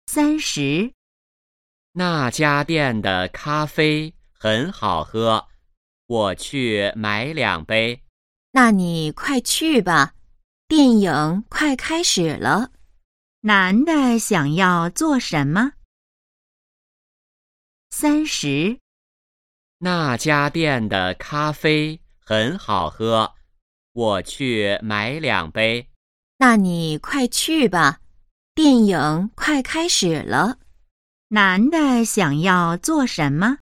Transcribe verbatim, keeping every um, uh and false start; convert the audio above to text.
三十， 那家店的咖啡很好喝，我去买两杯。 那你快去吧，电影快开始了。男的想要做什么？三十， 那家店的咖啡很好喝，我去买两杯。 那你快去吧，电影快开始了。男的想要做什么？